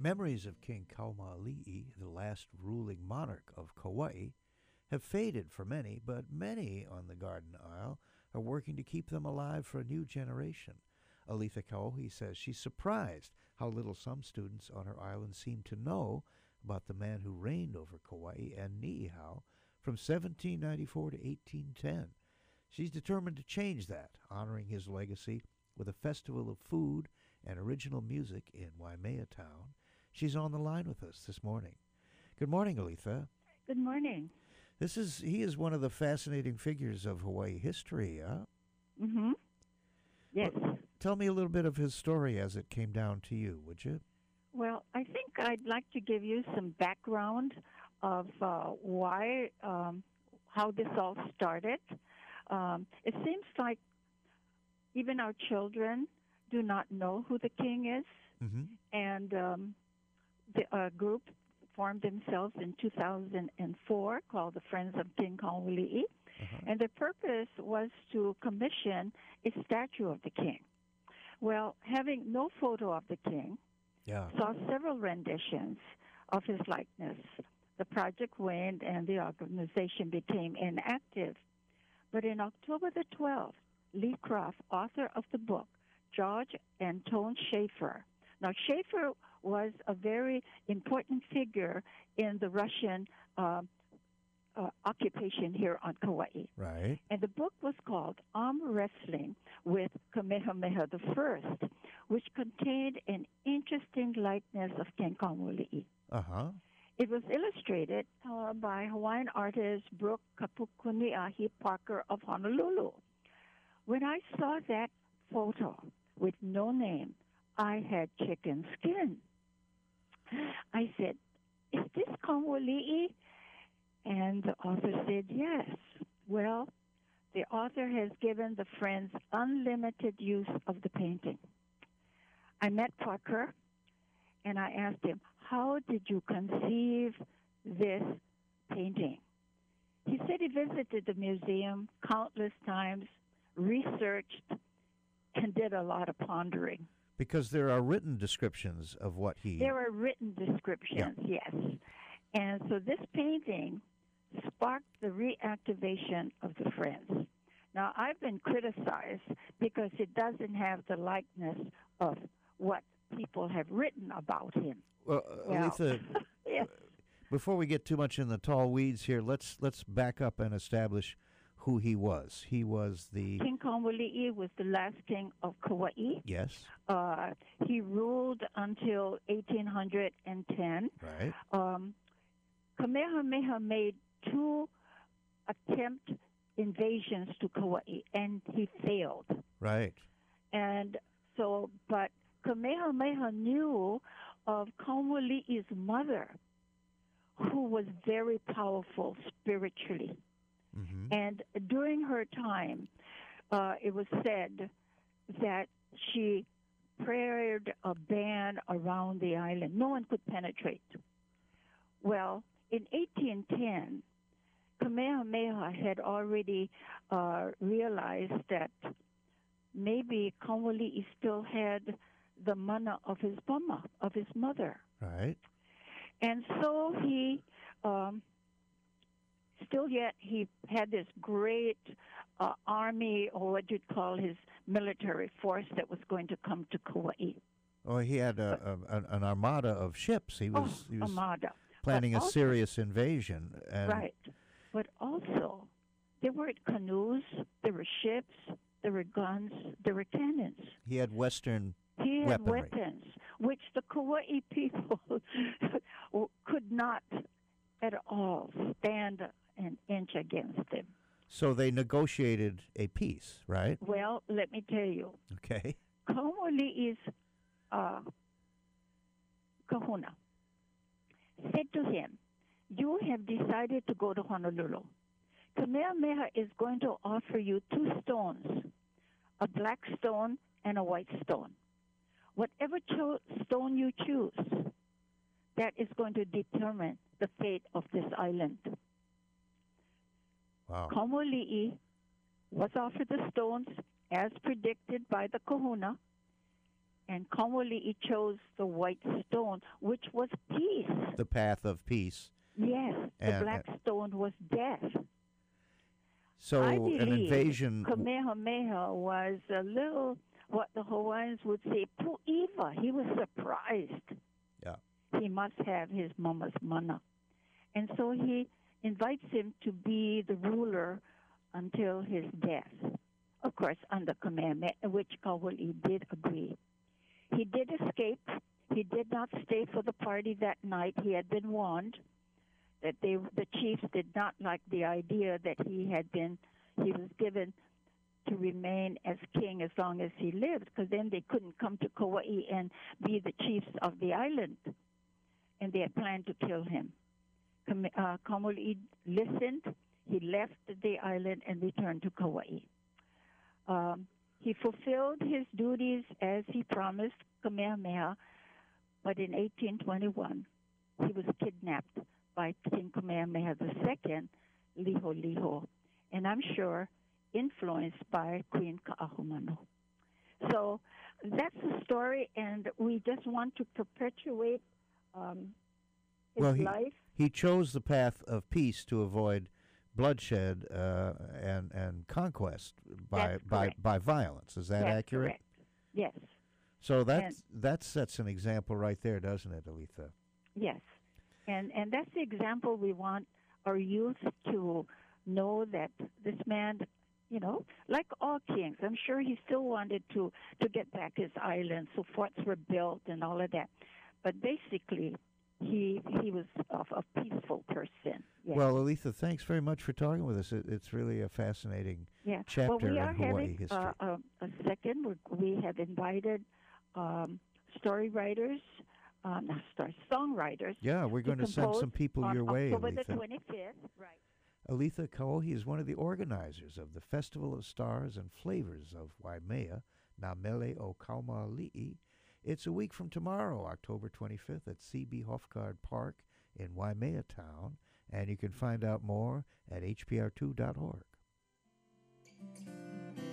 Memories of King Kaumaali'i, the last ruling monarch of Kauai, have faded for many, but many on the Garden Isle are working to keep them alive for a new generation. Aletha Kauhi says she's surprised how little some students on her island seem to know about the man who reigned over Kauai and Niihau from 1794 to 1810. She's determined to change that, honoring his legacy with a festival of food and original music in Waimea Town. She's on the line with us this morning. Good morning, Aletha. Good morning. He is one of the fascinating figures of Hawaii history, huh? Mm-hmm. Yes. Well, tell me a little bit of his story as it came down to you, would you? Well, I think I'd like to give you some background of how this all started. It seems like even our children do not know who the king is, and the group formed themselves in 2004 called the Friends of King Kaumaali'i, and the purpose was to commission a statue of the king. Well, having no photo of the king, saw several renditions of his likeness. The project waned and the organization became inactive. But in October the 12th, Lee Croft, author of the book, George Antone Schaefer. Now, Schaefer was a very important figure in the Russian occupation here on Kauai. Right. And the book was called Arm Wrestling with Kamehameha I, which contained an interesting likeness of King Kaumaali'i. It was illustrated by Hawaiian artist Brooke Kapukuni'ahi Parker of Honolulu. When I saw that photo with no name, I had chicken skin. I said, "Is this Kaumaali'i?" And the author said, "Yes." Well, the author has given the Friends unlimited use of the painting. I met Parker, and I asked him, "How did you conceive this painting?" He said he visited the museum countless times, researched, and did a lot of pondering. Because there are written descriptions of what he... There are written descriptions, yes. And so this painting sparked the reactivation of the Friends. Now, I've been criticized because it doesn't have the likeness of what people have written about him. Well, Aletha, yes. Before we get too much in the tall weeds here, let's back up and establish who he was. He was the... King Kaumaali'i was the last king of Kauai. Yes. He ruled until 1810. Right. Kamehameha made 2 attempt invasions to Kauai, and he failed. Right. And so, but Kamehameha knew of Kaumaali'i's mother, who was very powerful spiritually. And during her time, it was said that she prayed a band around the island. No one could penetrate. Well, in 1810, Kamehameha had already realized that maybe Kaumaali'i still had the mana of his mother. Right. And so he... still yet he had this great army, or what you'd call his military force, that was going to come to Kauai. Oh, he had an armada of ships. He was armada. planning a serious invasion. And right. But also, there were canoes, there were ships, there were guns, there were cannons. He had Western He had weaponry. weapons, which the Kauai people could not at all stand an inch against him. So they negotiated a peace, right? Well, let me tell you. Okay. Kaumaali'i's kahuna said to him, "You have decided to go to Honolulu. Kamehameha is going to offer you 2 stones, a black stone and a white stone. Whatever stone you choose, that is going to determine the fate of this island." Wow. Kaumaali'i was offered the stones as predicted by the kahuna, And Kaumoli'i chose the white stone, which was peace. The path of peace. Yes, the black stone was death. So an invasion. Kamehameha was a little, what the Hawaiians would say, pu'iwa. He was surprised. Yeah. He must have his mama's mana. And so he invites him to be the ruler until his death. Of course, under Kamehameha, which Kaumoli'i did agree. He did escape. He did not stay for the party that night. He had been warned that the chiefs did not like the idea that he was given to remain as king as long as he lived, because then they couldn't come to Kauai and be the chiefs of the island. And they had planned to kill him. Kaumoli'i listened. He left the island and returned to Kauai. He fulfilled his duties as he promised Kamehameha, but in 1821, he was kidnapped by King Kamehameha II, Liholiho, and I'm sure influenced by Queen Ka'ahumanu. So that's the story, and we just want to perpetuate his life. He chose the path of peace to avoid bloodshed and conquest by violence. Is that accurate? Correct. Yes. So that sets an example right there, doesn't it, Aletha? Yes. And that's the example we want our youth to know, that this man, like all kings, I'm sure he still wanted to get back his island, so forts were built and all of that. But basically, he was a peaceful person. Yes. Well, Aletha, thanks very much for talking with us. It's really a fascinating chapter in Hawaii history. A second. We have invited story writers, songwriters. Yeah, we're going to send some people your way, October Aletha. the 25th, right. Aletha Kauohi is one of the organizers of the Festival of Stars and Flavors of Waimea, Na Mele o Kaumoli'i. It's a week from tomorrow, October 25th, at C.B. Hofgaard Park in Waimea Town, and you can find out more at hpr2.org.